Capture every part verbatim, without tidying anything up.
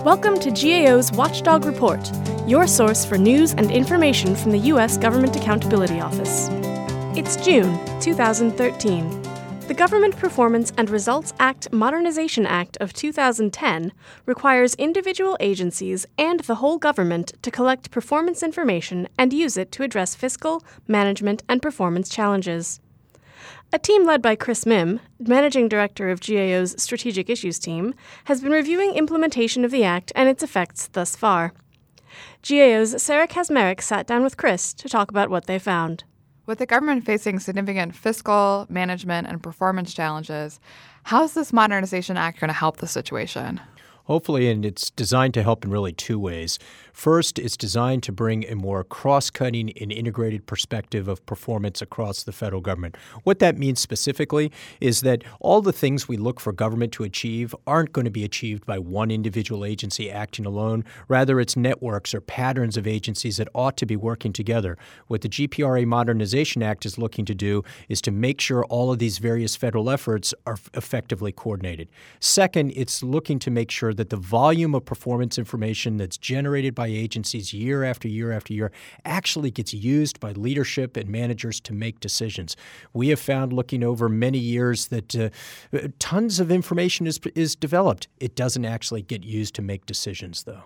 Welcome to G A O's Watchdog Report, your source for news and information from the U S Government Accountability Office. It's June two thousand thirteen. The Government Performance and Results Act Modernization Act of two thousand ten requires individual agencies and the whole government to collect performance information and use it to address fiscal, management, and performance challenges. A team led by Chris Mihm, Managing Director of G A O's Strategic Issues Team, has been reviewing implementation of the Act and its effects thus far. G A O's Sarah Kazmarek sat down with Chris to talk about what they found. With the government facing significant fiscal, management, and performance challenges, how is this Modernization Act going to help the situation? Hopefully, and it's designed to help in really two ways. First, it's designed to bring a more cross-cutting and integrated perspective of performance across the federal government. What that means specifically is that all the things we look for government to achieve aren't going to be achieved by one individual agency acting alone. Rather, it's networks or patterns of agencies that ought to be working together. What the G P R A Modernization Act is looking to do is to make sure all of these various federal efforts are f- effectively coordinated. Second, it's looking to make sure that the volume of performance information that's generated by agencies year after year after year actually gets used by leadership and managers to make decisions. We have found, looking over many years, that uh, tons of information is is developed. It doesn't actually get used to make decisions, though.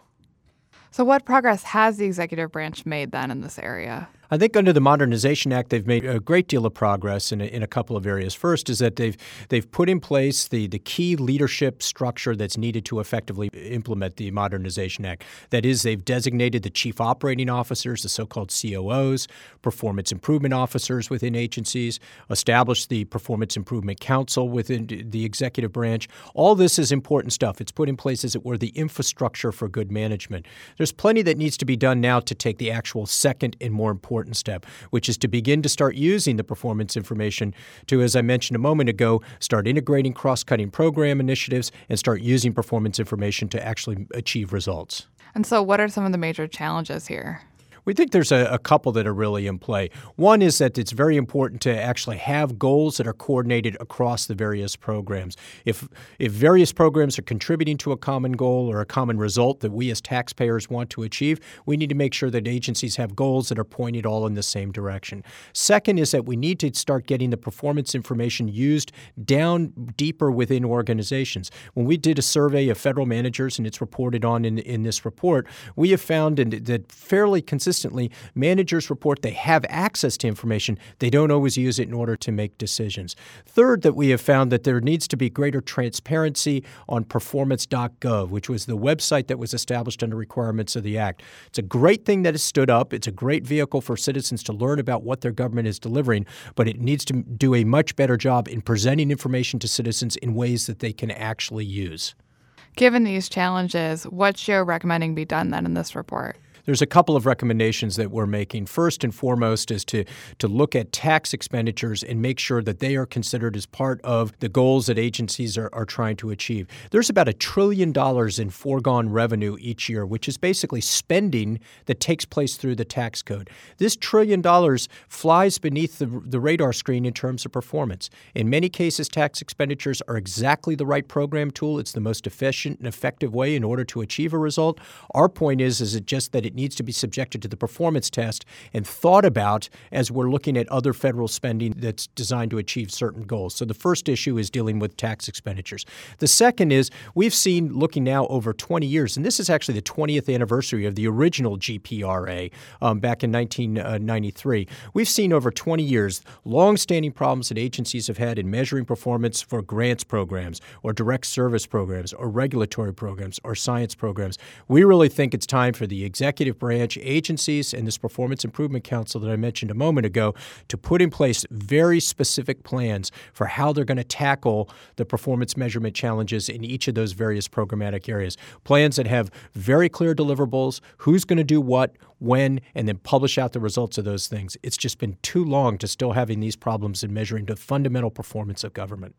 So what progress has the executive branch made then in this area? I think under the Modernization Act, they've made a great deal of progress in a, in a couple of areas. First is that they've they've put in place the, the key leadership structure that's needed to effectively implement the Modernization Act. That is, they've designated the chief operating officers, the so-called C O Os, performance improvement officers within agencies, established the Performance Improvement Council within the executive branch. All this is important stuff. It's put in place, as it were, the infrastructure for good management. There's plenty that needs to be done now to take the actual second and more important step, which is to begin to start using the performance information to, as I mentioned a moment ago, start integrating cross-cutting program initiatives and start using performance information to actually achieve results. And so what are some of the major challenges here? We think there's a, a couple that are really in play. One is that it's very important to actually have goals that are coordinated across the various programs. If if various programs are contributing to a common goal or a common result that we as taxpayers want to achieve, we need to make sure that agencies have goals that are pointed all in the same direction. Second is that we need to start getting the performance information used down deeper within organizations. When we did a survey of federal managers, and it's reported on in, in this report, we have found in, that fairly consistently Consistently, managers report they have access to information. They don't always use it in order to make decisions. Third, that we have found that there needs to be greater transparency on performance dot gov, which was the website that was established under requirements of the Act. It's a great thing that has stood up. It's a great vehicle for citizens to learn about what their government is delivering, but it needs to do a much better job in presenting information to citizens in ways that they can actually use. Given these challenges, what's G A O recommending be done then in this report? There's a couple of recommendations that we're making. First and foremost is to, to look at tax expenditures and make sure that they are considered as part of the goals that agencies are, are trying to achieve. There's about a trillion dollars in foregone revenue each year, which is basically spending that takes place through the tax code. This trillion dollars flies beneath the, the radar screen in terms of performance. In many cases, tax expenditures are exactly the right program tool. It's the most efficient and effective way in order to achieve a result. Our point is, is it just that it needs to be subjected to the performance test and thought about as we're looking at other federal spending that's designed to achieve certain goals. So the first issue is dealing with tax expenditures. The second is we've seen, looking now over twenty years, and this is actually the twentieth anniversary of the original G P R A um, back in nineteen ninety-three. We've seen over twenty years long-standing problems that agencies have had in measuring performance for grants programs or direct service programs or regulatory programs or science programs. We really think it's time for the executive branch agencies and this Performance Improvement Council that I mentioned a moment ago to put in place very specific plans for how they're going to tackle the performance measurement challenges in each of those various programmatic areas. Plans that have very clear deliverables, who's going to do what, when, and then publish out the results of those things. It's just been too long to still having these problems in measuring the fundamental performance of government.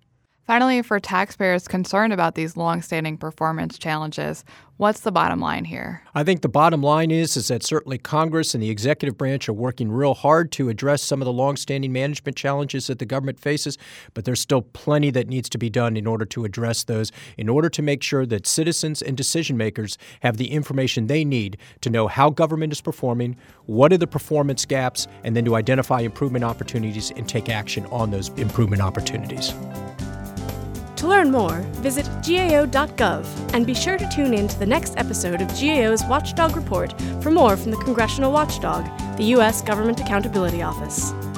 Finally, for taxpayers concerned about these longstanding performance challenges, what's the bottom line here? I think the bottom line is, is that certainly Congress and the executive branch are working real hard to address some of the longstanding management challenges that the government faces, but there's still plenty that needs to be done in order to address those, in order to make sure that citizens and decision makers have the information they need to know how government is performing, what are the performance gaps, and then to identify improvement opportunities and take action on those improvement opportunities. To learn more, visit G A O dot gov and be sure to tune in to the next episode of G A O's Watchdog Report for more from the Congressional Watchdog, the U S Government Accountability Office.